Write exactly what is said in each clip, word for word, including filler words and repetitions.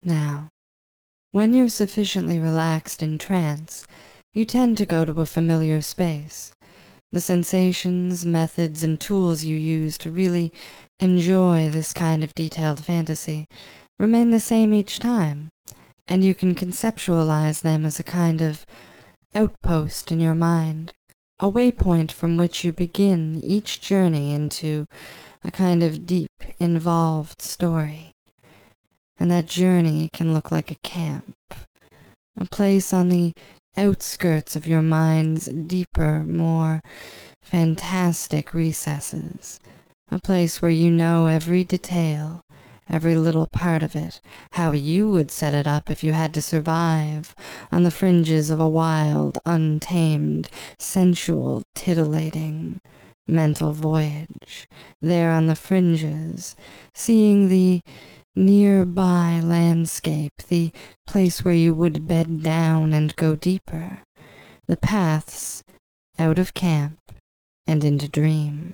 Now, when you're sufficiently relaxed in trance, you tend to go to a familiar space. The sensations, methods, and tools you use to really enjoy this kind of detailed fantasy remain the same each time, and you can conceptualize them as a kind of outpost in your mind, a waypoint from which you begin each journey into a kind of deep, involved story. And that journey can look like a camp, a place on the outskirts of your mind's deeper, more fantastic recesses, a place where you know every detail, every little part of it, how you would set it up if you had to survive on the fringes of a wild, untamed, sensual, titillating mental voyage, there on the fringes, seeing the nearby landscape, the place where you would bed down and go deeper, the paths out of camp and into dream.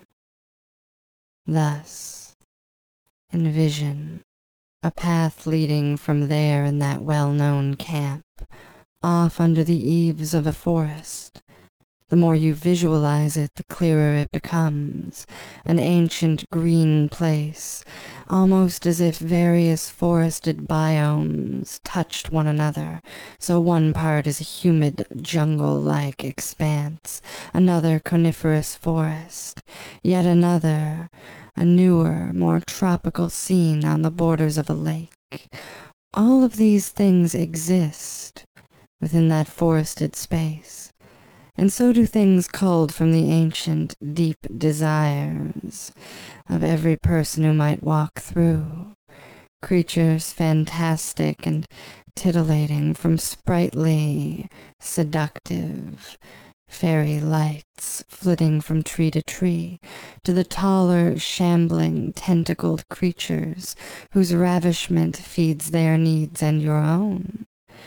Thus, envision a path leading from there in that well-known camp, off under the eaves of a forest. The more you visualize it, the clearer it becomes, an ancient green place, almost as if various forested biomes touched one another, so one part is a humid jungle-like expanse, another coniferous forest, yet another a newer, more tropical scene on the borders of a lake. All of these things exist within that forested space. And so do things culled from the ancient, deep desires of every person who might walk through. Creatures fantastic and titillating, from sprightly, seductive, fairy lights flitting from tree to tree, to the taller, shambling, tentacled creatures whose ravishment feeds their needs and your own,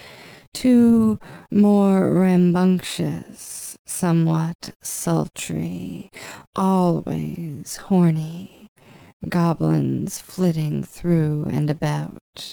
to more rambunctious, somewhat sultry, always horny, goblins flitting through and about.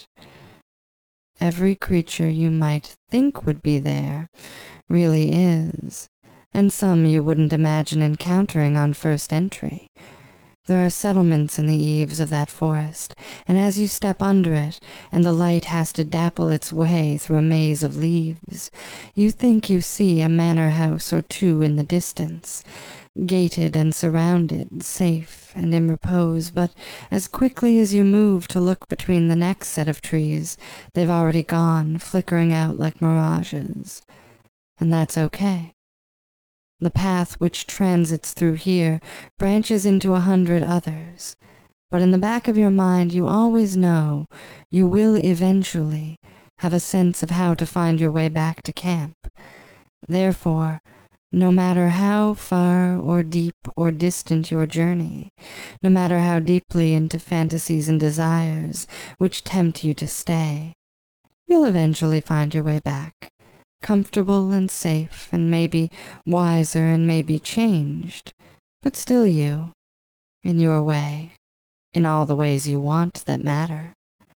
Every creature you might think would be there really is, and some you wouldn't imagine encountering on first entry. There are settlements in the eaves of that forest, and as you step under it, and the light has to dapple its way through a maze of leaves, you think you see a manor house or two in the distance, gated and surrounded, safe and in repose, but as quickly as you move to look between the next set of trees, they've already gone, flickering out like mirages. And that's okay. The path which transits through here branches into a hundred others, but in the back of your mind you always know you will eventually have a sense of how to find your way back to camp. Therefore, no matter how far or deep or distant your journey, no matter how deeply into fantasies and desires which tempt you to stay, you'll eventually find your way back. Comfortable and safe, and maybe wiser and maybe changed, but still you, in your way, in all the ways you want that matter.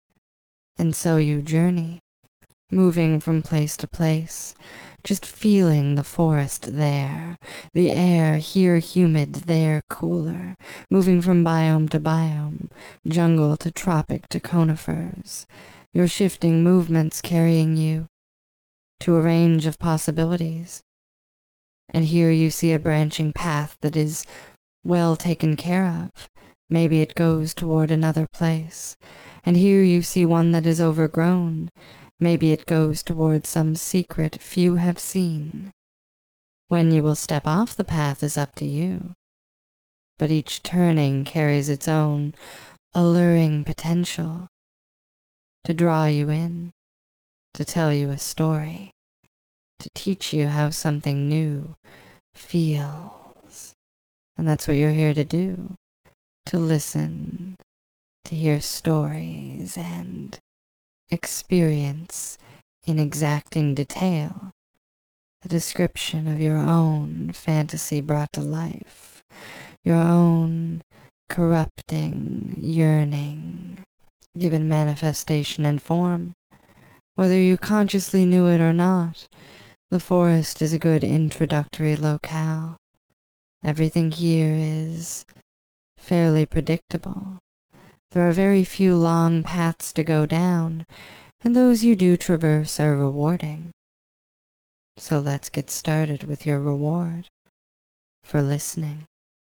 And so you journey, moving from place to place, just feeling the forest there, the air here humid, there cooler, moving from biome to biome, jungle to tropic to conifers, your shifting movements carrying you to a range of possibilities. And here you see a branching path that is well taken care of. Maybe it goes toward another place. And here you see one that is overgrown. Maybe it goes toward some secret few have seen. When you will step off the path is up to you. But each turning carries its own alluring potential to draw you in, to tell you a story, to teach you how something new feels. And that's what you're here to do, to listen, to hear stories and experience in exacting detail the description of your own fantasy brought to life, your own corrupting yearning given manifestation and form. Whether you consciously knew it or not, the forest is a good introductory locale. Everything here is fairly predictable. There are very few long paths to go down, and those you do traverse are rewarding. So let's get started with your reward for listening.